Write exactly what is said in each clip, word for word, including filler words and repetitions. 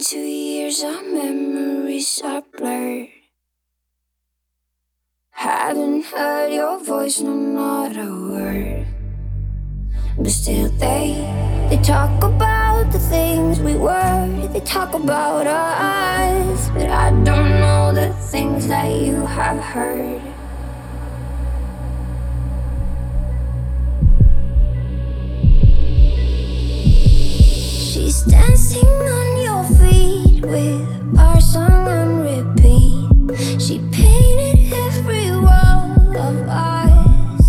two years, our memories are blurred. Haven't heard your voice, no, not a word. But still they, they talk about the things we were. They talk about us, but I don't know the things that you have heard. She's dancing on your feet with our song on repeat. She painted every wall of us.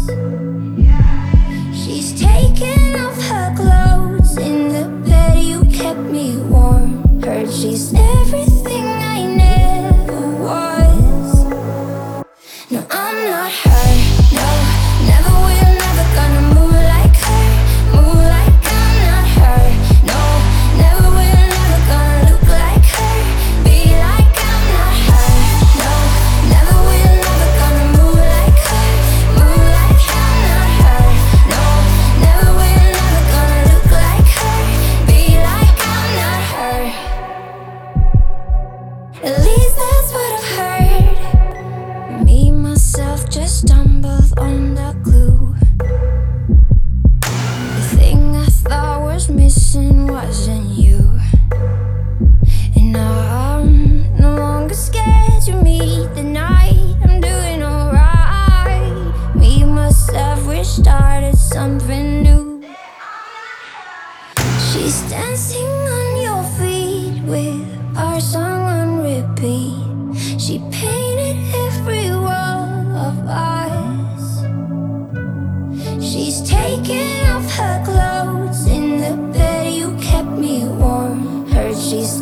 She's taken off her clothes. In the bed you kept me warm. Heard she's everything I never was. No, I'm not her, no, never will, never gonna move like her. Move like I'm not her, no, never will, never gonna look like her. Be like I'm not her, no, never will, never gonna move like her. Move like I'm not her, no, never will, never gonna look like her. Be like I'm not her. At least that's what I've heard. Me, myself, just stumbled on the clue. The thing I thought was missing wasn't you. And now I'm no longer scared to meet the night. I'm doing alright. Me, myself, restarted something new. She's dancing on your feet with our song on repeat. She painted every wall of us. She's taken off her clothes. In the bed you kept me warm. Heard she's